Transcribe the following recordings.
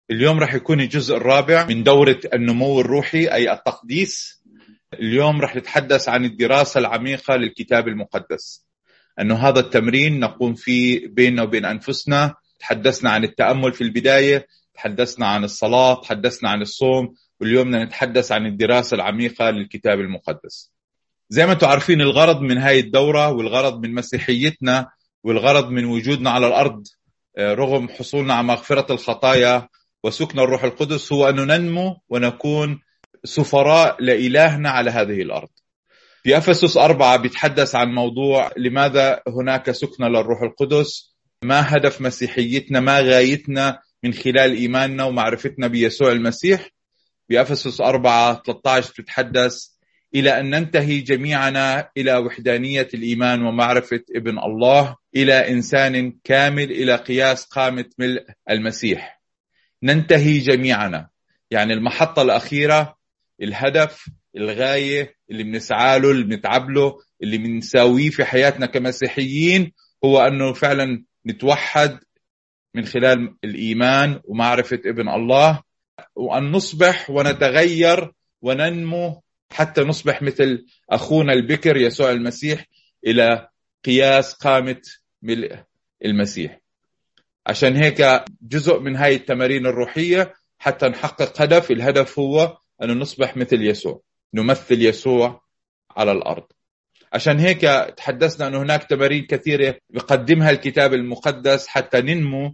اليوم رح يكون الجزء الرابع من دورة النمو الروحي أي التقديس. اليوم رح نتحدث عن الدراسة العميقة للكتاب المقدس، أنه هذا التمرين نقوم فيه بيننا وبين أنفسنا. تحدثنا عن التأمل في البداية، تحدثنا عن الصلاة، تحدثنا عن الصوم، واليوم نتحدث عن الدراسة العميقة للكتاب المقدس. زي ما انتم عارفين الغرض من هاي الدورة والغرض من مسيحيتنا والغرض من وجودنا على الأرض رغم حصولنا على مغفرة الخطايا وسكن الروح القدس هو أن ننمو ونكون سفراء لإلهنا على هذه الأرض. في أفسس 4 بيتحدث عن موضوع لماذا هناك سكن للروح القدس، ما هدف مسيحيتنا، ما غايتنا من خلال إيماننا ومعرفتنا بيسوع المسيح. بأفسس 4:13 بتتحدث إلى أن ننتهي جميعنا إلى وحدانية الإيمان ومعرفة ابن الله، إلى إنسان كامل، إلى قياس قامة ملء المسيح. ننتهي جميعنا، يعني المحطة الأخيرة، الهدف، الغاية اللي بنسعى له، اللي بنتعب له، اللي بنساويه في حياتنا كمسيحيين هو أنه فعلا نتوحد من خلال الإيمان ومعرفة ابن الله، وأن نصبح ونتغير وننمو حتى نصبح مثل أخونا البكر يسوع المسيح إلى قياس قامة ملء المسيح. عشان هيك جزء من هاي التمارين الروحية حتى نحقق هدف. الهدف هو أن نصبح مثل يسوع، نمثل يسوع على الأرض. عشان هيك تحدثنا أن هناك تمارين كثيرة يقدمها الكتاب المقدس حتى ننمو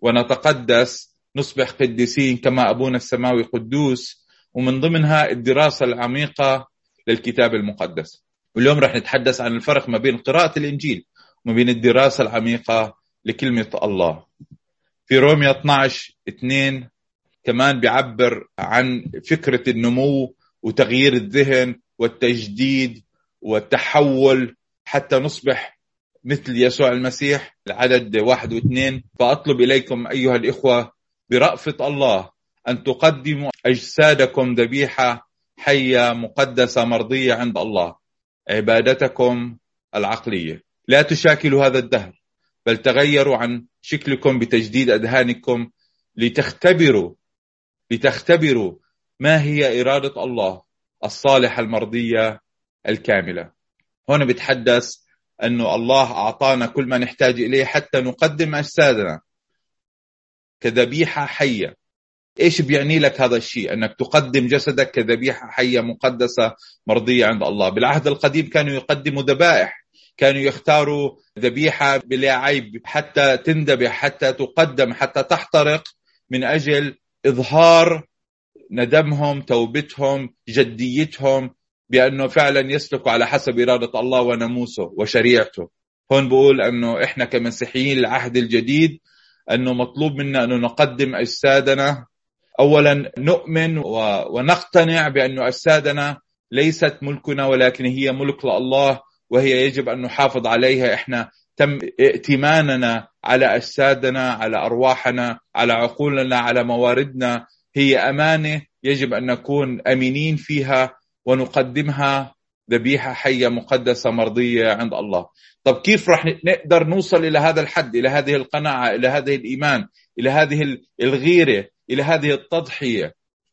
ونتقدس، نصبح قديسين كما أبونا السماوي قدوس، ومن ضمنها الدراسة العميقة للكتاب المقدس. واليوم رح نتحدث عن الفرق ما بين قراءة الإنجيل وما بين الدراسة العميقة لكلمة الله. في رومية 12:2 كمان بيعبر عن فكرة النمو وتغيير الذهن والتجديد والتحول حتى نصبح مثل يسوع المسيح. العدد 1 و2: فأطلب إليكم أيها الإخوة برأفة الله أن تقدموا أجسادكم ذبيحة حية مقدسة مرضية عند الله، عبادتكم العقلية. لا تشاكلوا هذا الدهر، بل تغيروا عن شكلكم بتجديد أذهانكم لتختبروا ما هي إرادة الله الصالحة المرضية الكاملة. هنا بتحدث أنه الله أعطانا كل ما نحتاج إليه حتى نقدم أجسادنا كذبيحة حية. إيش بيعني لك هذا الشيء، أنك تقدم جسدك كذبيحة حية مقدسة مرضية عند الله؟ بالعهد القديم كانوا يقدموا ذبائح، كانوا يختاروا ذبيحة بلا عيب حتى تندبح، حتى تقدم، حتى تحترق، من أجل إظهار ندمهم، توبتهم، جديتهم، بأنه فعلا يسلكوا على حسب إرادة الله وناموسه وشريعته. هون بقول أنه إحنا كمسيحيين العهد الجديد أنه مطلوب منا أنه نقدم أجسادنا. أولا نؤمن ونقتنع بأنه أجسادنا ليست ملكنا ولكن هي ملك لله، وهي يجب أن نحافظ عليها. إحنا تم ائتماننا على أجسادنا، على أرواحنا، على عقولنا، على مواردنا، هي أمانة يجب أن نكون أمينين فيها ونقدمها ذبيحة حية مقدسة مرضية عند الله. طب كيف رح نقدر نوصل إلى هذا الحد، إلى هذه القناعة، إلى هذه الإيمان، إلى هذه الغيرة، إلى هذه التضحية؟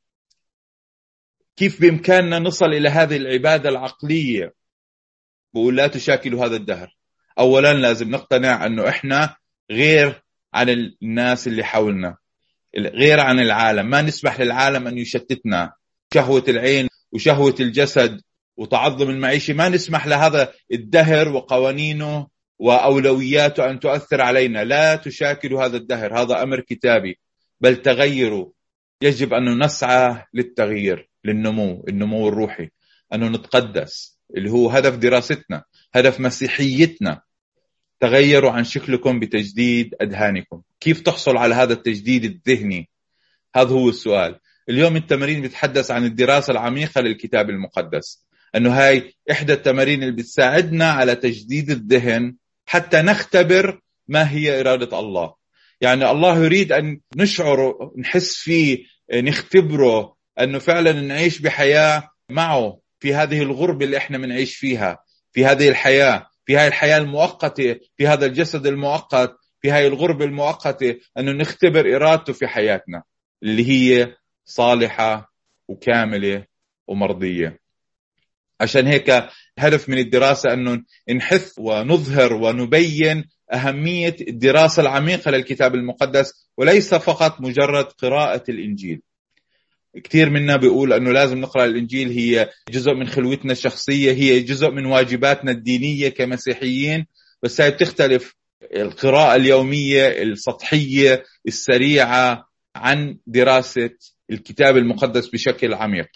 كيف بإمكاننا نصل إلى هذه العبادة العقلية؟ بقول لا تشاكلوا هذا الدهر. أولا لازم نقتنع أنه إحنا غير عن الناس اللي حولنا، غير عن العالم. ما نسمح للعالم أن يشتتنا، شهوة العين وشهوة الجسد وتعظم المعيشة، ما نسمح لهذا الدهر وقوانينه وأولوياته أن تؤثر علينا. لا تشاكلوا هذا الدهر، هذا أمر كتابي، بل تغيروا. يجب أن نسعى للتغيير، النمو الروحي، أنه نتقدس، اللي هو هدف دراستنا، هدف مسيحيتنا. تغيروا عن شكلكم بتجديد أذهانكم. كيف تحصل على هذا التجديد الذهني؟ هذا هو السؤال. اليوم التمارين بتحدث عن الدراسة العميقة للكتاب المقدس، أنه هاي إحدى التمارين اللي بتساعدنا على تجديد الذهن حتى نختبر ما هي إرادة الله. يعني الله يريد أن نشعر، نحس فيه، نختبره، أنه فعلا نعيش بحياة معه في هذه الغربة اللي إحنا بنعيش فيها، في هذه الحياة، في هذه الحياة المؤقتة، في هذا الجسد المؤقت، في هذه الغربة المؤقتة، أنه نختبر إرادته في حياتنا. اللي هي صالحة وكاملة ومرضية. عشان هيك هدف من الدراسة أنه نحث ونظهر ونبين أهمية الدراسة العميقة للكتاب المقدس، وليس فقط مجرد قراءة الإنجيل. كثير منا بيقول أنه لازم نقرأ الإنجيل، هي جزء من خلوتنا الشخصية، هي جزء من واجباتنا الدينية كمسيحيين، بس هي بتختلف القراءة اليومية السطحية السريعة عن دراسة الكتاب المقدس بشكل عميق.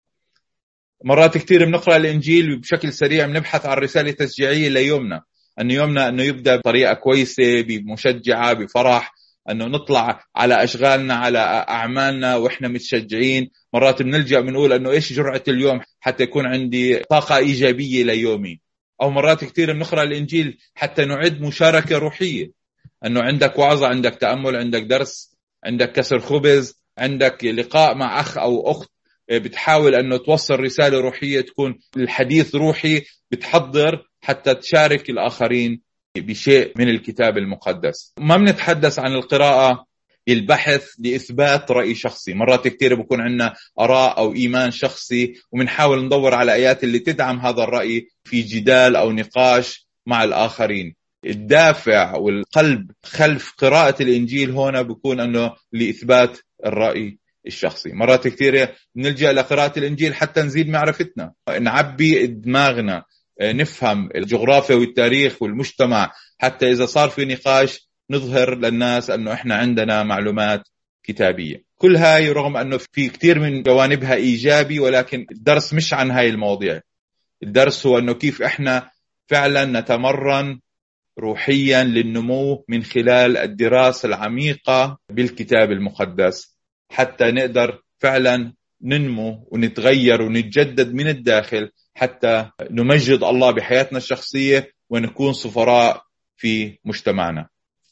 مرات كثير بنقرأ الإنجيل بشكل سريع، بنبحث عن رسالة تشجيعية ليومنا، أنه يبدأ بطريقة كويسة، بمشجعة، بفرح، أنه نطلع على أشغالنا على أعمالنا وإحنا متشجعين. مرات بنلجأ بنقول أنه إيش جرعة اليوم حتى يكون عندي طاقة إيجابية ليومي. أو مرات كثير بنقرأ الإنجيل حتى نعد مشاركة روحية، أنه عندك وعظة، عندك تأمل، عندك درس، عندك كسر خبز، عندك لقاء مع أخ أو أخت بتحاول أنه توصل رسالة روحية، تكون الحديث روحي، بتحضر حتى تشارك الآخرين بشيء من الكتاب المقدس. ما بنتحدث عن القراءة البحث لإثبات رأي شخصي. مرات كتير بكون عندنا آراء أو إيمان شخصي، وبنحاول ندور على آيات اللي تدعم هذا الرأي في جدال أو نقاش مع الآخرين. الدافع والقلب خلف قراءة الإنجيل هنا بيكون أنه لإثبات الرأي الشخصي. مرات كثيرة نلجأ لقراءة الإنجيل حتى نزيد معرفتنا، نعبي دماغنا، نفهم الجغرافيا والتاريخ والمجتمع، حتى إذا صار في نقاش نظهر للناس أنه إحنا عندنا معلومات كتابية. كل هاي رغم أنه في كثير من جوانبها إيجابي، ولكن الدرس مش عن هاي المواضيع. الدرس هو أنه كيف إحنا فعلا نتمرن روحيا للنمو من خلال الدراسة العميقة بالكتاب المقدس، حتى نقدر فعلا ننمو ونتغير ونتجدد من الداخل، حتى نمجد الله بحياتنا الشخصية ونكون سفراء في مجتمعنا.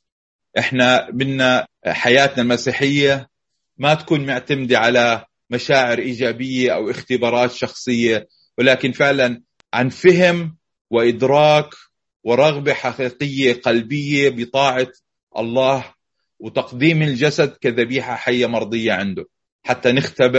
احنا بدنا حياتنا المسيحية ما تكون معتمدة على مشاعر إيجابية أو اختبارات شخصية، ولكن فعلا عن فهم وإدراك ورغبة حقيقية قلبية بطاعة الله، وتقديم الجسد كذبيحة حية مرضية عنده، حتى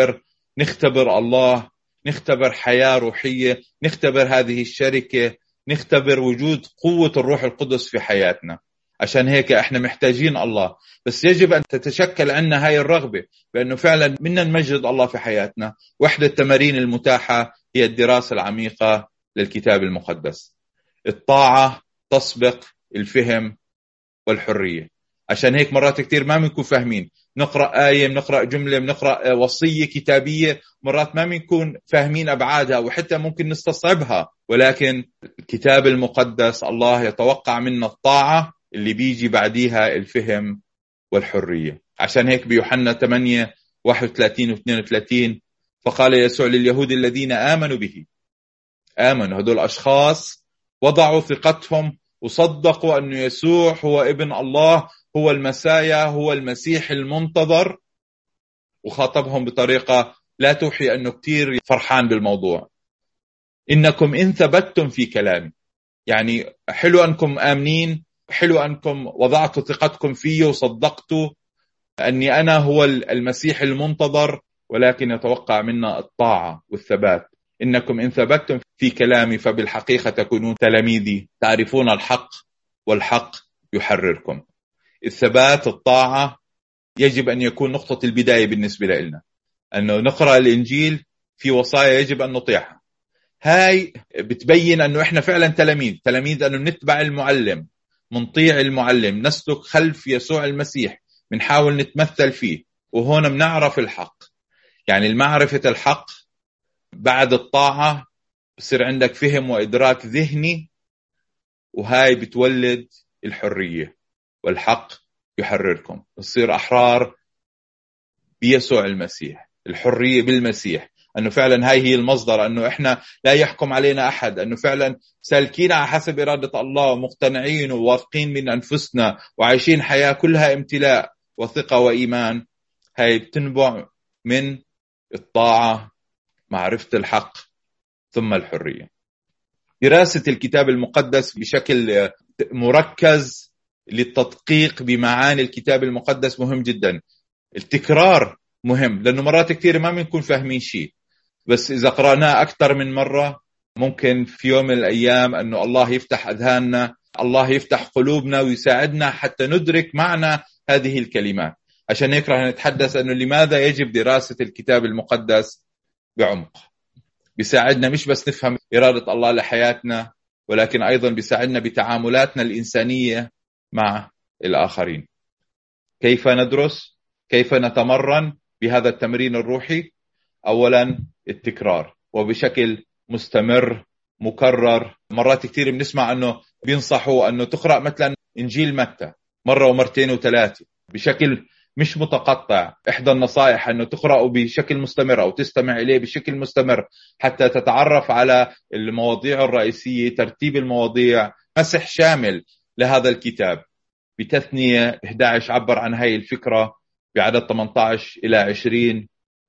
نختبر الله، نختبر حياة روحية، نختبر هذه الشركة، نختبر وجود قوة الروح القدس في حياتنا. عشان هيك احنا محتاجين الله، بس يجب أن تتشكل عنا هاي الرغبة بأنه فعلا بدنا نمجد الله في حياتنا. واحدة التمارين المتاحة هي الدراسة العميقة للكتاب المقدس. الطاعة تسبق الفهم والحرية. عشان هيك مرات كتير ما بنكون فاهمين، نقرأ آية، بنقرأ جملة، بنقرأ وصية كتابية، مرات ما بنكون فاهمين أبعادها وحتى ممكن نستصعبها، ولكن الكتاب المقدس الله يتوقع منا الطاعة اللي بيجي بعديها الفهم والحرية. عشان هيك بيوحنا 8:31-32 فقال يسوع لليهود الذين آمنوا به، آمنوا هدول أشخاص وضعوا ثقتهم وصدقوا أن يسوع هو ابن الله، هو المسايا، هو المسيح المنتظر، وخاطبهم بطريقة لا توحي أنه كتير فرحان بالموضوع. إنكم إن ثبتتم في كلامي، يعني حلو أنكم آمنين، حلو أنكم وضعتوا ثقتكم فيه وصدقتوا أني أنا هو المسيح المنتظر، ولكن يتوقع منا الطاعة والثبات. إنكم إن ثبتتم في كلامي فبالحقيقة تكونون تلاميذي، تعرفون الحق والحق يحرركم. الثبات، الطاعة يجب أن يكون نقطة البداية بالنسبة لنا، أنه نقرأ الإنجيل في وصايا يجب أن نطيعها. هاي بتبين أنه إحنا فعلا تلاميذ أنه نتبع المعلم، منطيع المعلم، نسلك خلف يسوع المسيح، بنحاول نتمثل فيه، وهنا بنعرف الحق. يعني المعرفة الحق بعد الطاعة بصير عندك فهم وإدراك ذهني، وهاي بتولد الحرية، والحق يحرركم. بصير أحرار بيسوع المسيح، الحرية بالمسيح، أنه فعلا هاي هي المصدر، أنه إحنا لا يحكم علينا أحد، أنه فعلا سالكين على حسب إرادة الله، مقتنعين وواثقين من أنفسنا وعايشين حياة كلها امتلاء وثقة وإيمان. هاي بتنبع من الطاعة، معرفة الحق، ثم الحرية. دراسة الكتاب المقدس بشكل مركز للتدقيق بمعاني الكتاب المقدس مهم جدا. التكرار مهم، لأنه مرات كثير ما بنكون فاهمين شيء، بس إذا قرأناه أكثر من مرة ممكن في يوم من الأيام أنه الله يفتح أذهاننا، الله يفتح قلوبنا ويساعدنا حتى ندرك معنى هذه الكلمات. عشان هيك رح نتحدث أنه لماذا يجب دراسة الكتاب المقدس بعمق. بيساعدنا مش بس نفهم إرادة الله لحياتنا، ولكن أيضا بيساعدنا بتعاملاتنا الإنسانية مع الآخرين. كيف ندرس؟ كيف نتمرن بهذا التمرين الروحي؟ أولا التكرار، وبشكل مستمر مكرر. مرات كثير بنسمع أنه بينصحوا أنه تقرأ مثلا إنجيل متى مرة ومرتين وثلاثة بشكل مش متقطع. إحدى النصائح أنه تقرأه بشكل مستمر أو تستمع إليه بشكل مستمر حتى تتعرف على المواضيع الرئيسية، ترتيب المواضيع، مسح شامل لهذا الكتاب. بتثنية 11 عبر عن هاي الفكرة بعدد 18 إلى 20: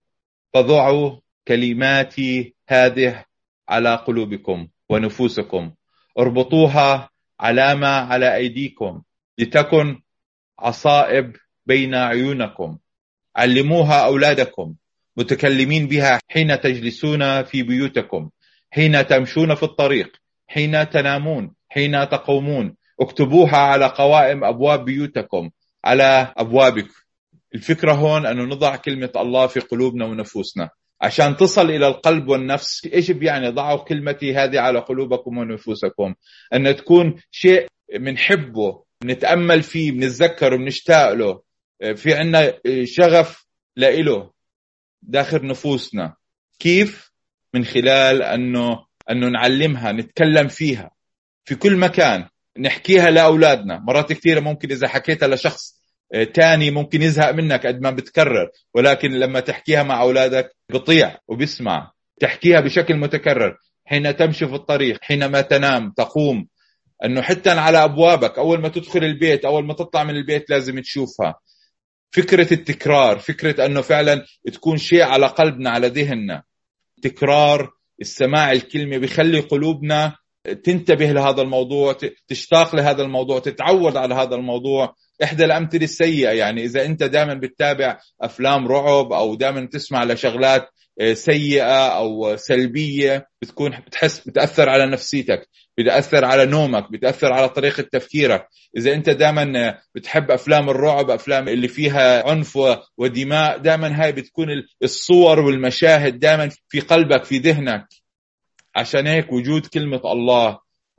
فضعوا كلماتي هذه على قلوبكم ونفوسكم، اربطوها علامة على أيديكم، لتكن عصائب بين عيونكم، علموها أولادكم، متكلمين بها حين تجلسون في بيوتكم، حين تمشون في الطريق، حين تنامون، حين تقومون، اكتبوها على قوائم أبواب بيوتكم، على أبوابكم. الفكرة هون أنه نضع كلمة الله في قلوبنا ونفوسنا عشان تصل إلى القلب والنفس. إيش يعني ضعوا كلمتي هذه على قلوبكم ونفوسكم؟ أن تكون شيء منحبه، نتأمل فيه، بنتذكر وبنشتاق له، في عنا شغف لإله داخل نفوسنا. كيف؟ من خلال أنه نعلمها، نتكلم فيها في كل مكان، نحكيها لأولادنا. مرات كثيرة ممكن إذا حكيتها لشخص تاني ممكن يزهق منك قد ما بتكرر، ولكن لما تحكيها مع أولادك بطيع وبيسمع. تحكيها بشكل متكرر حين تمشي في الطريق، حينما تنام، تقوم، أنه حتى على أبوابك، أول ما تدخل البيت، أول ما تطلع من البيت لازم تشوفها. فكرة التكرار، فكرة أنه فعلا تكون شيء على قلبنا، على ذهننا. تكرار السماع الكلمة بيخلي قلوبنا تنتبه لهذا الموضوع، تشتاق لهذا الموضوع، تتعود على هذا الموضوع. إحدى الأمثلة السيئة، يعني إذا أنت دائما بتتابع أفلام رعب أو دائما تسمع لشغلات سيئة أو سلبية، بتكون بتحس بتأثر على نفسيتك، بتأثر على نومك، بتأثر على طريقة تفكيرك. إذا أنت دائما بتحب أفلام الرعب، أفلام اللي فيها عنف ودماء، دائما هاي بتكون الصور والمشاهد دائما في قلبك، في ذهنك. عشان هيك وجود كلمة الله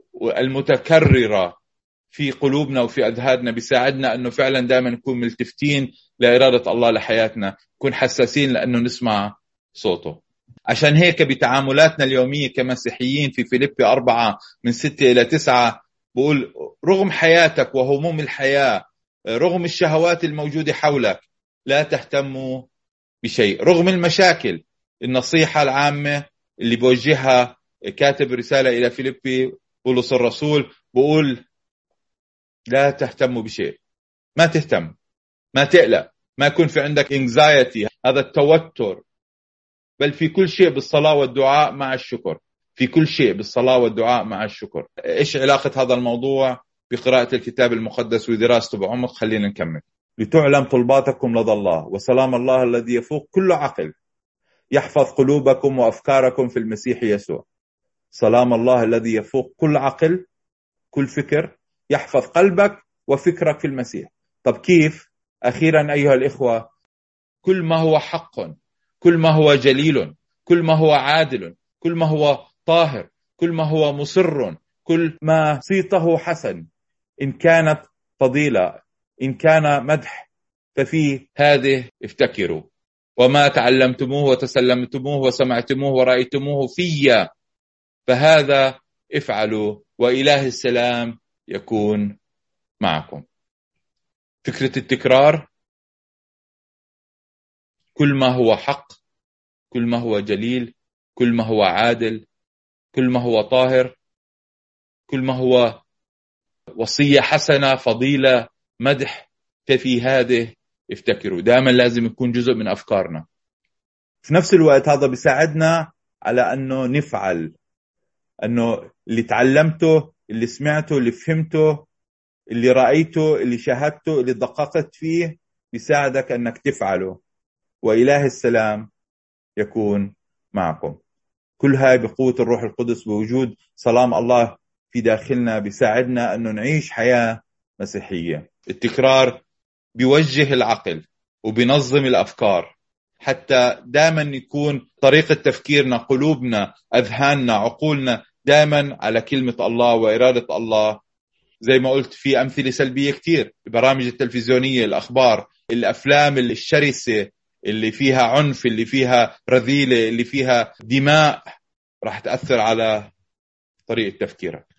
المتكررة في قلوبنا وفي أذهاننا بيساعدنا أنه فعلا دائما نكون ملتفتين لإرادة الله لحياتنا، نكون حساسين لأنه نسمع صوته. عشان هيك بتعاملاتنا اليومية كمسيحيين في فيليبي 4:6-9 بقول: رغم حياتك وهموم الحياة، رغم الشهوات الموجودة حولك، لا تهتموا بشيء. رغم المشاكل، النصيحة العامة اللي بوجهها كاتب رسالة إلى فيليبي بولس الرسول بقول: لا تهتموا بشيء. ما تهتم، ما تقلق، ما يكون في عندك anxiety، هذا التوتر، بل في كل شيء بالصلاة والدعاء مع الشكر. في كل شيء بالصلاة والدعاء مع الشكر. إيش علاقة هذا الموضوع بقراءة الكتاب المقدس ودراسته بعمق؟ خلينا نكمل. لتعلم طلباتكم لدى الله، وسلام الله الذي يفوق كل عقل يحفظ قلوبكم وأفكاركم في المسيح يسوع. سلام الله الذي يفوق كل عقل، كل فكر، يحفظ قلبك وفكرك في المسيح. طب كيف؟ أخيرا أيها الإخوة، كل ما هو حق، كل ما هو جليل، كل ما هو عادل، كل ما هو طاهر، كل ما هو مصر، كل ما صيته حسن، إن كانت فضيلة، إن كان مدح، ففي هذه افتكروا. وما تعلمتموه وتسلمتموه وسمعتموه ورأيتموه في، فهذا افعلوا، وإله السلام يكون معكم. فكرة التكرار: كل ما هو حق، كل ما هو جليل، كل ما هو عادل، كل ما هو طاهر، كل ما هو وصية حسنة، فضيلة، مدح، ففي هذه افتكروا. دائما لازم يكون جزء من أفكارنا. في نفس الوقت هذا بيساعدنا على أنه نفعل، أنه اللي تعلمته، اللي سمعته، اللي فهمته، اللي رأيته، اللي شاهدته، اللي دققت فيه، بيساعدك أنك تفعله. وإله السلام يكون معكم. كل هاي بقوة الروح القدس، بوجود سلام الله في داخلنا، بيساعدنا أنه نعيش حياة مسيحية. التكرار بيوجه العقل وبينظم الأفكار، حتى دائما يكون طريقة تفكيرنا، قلوبنا، أذهاننا، عقولنا دائما على كلمة الله وإرادة الله. زي ما قلت، في أمثلة سلبية كتير، البرامج التلفزيونية، الأخبار، الأفلام الشرسة اللي فيها عنف، اللي فيها رذيلة، اللي فيها دماء، راح تأثر على طريقة تفكيرك.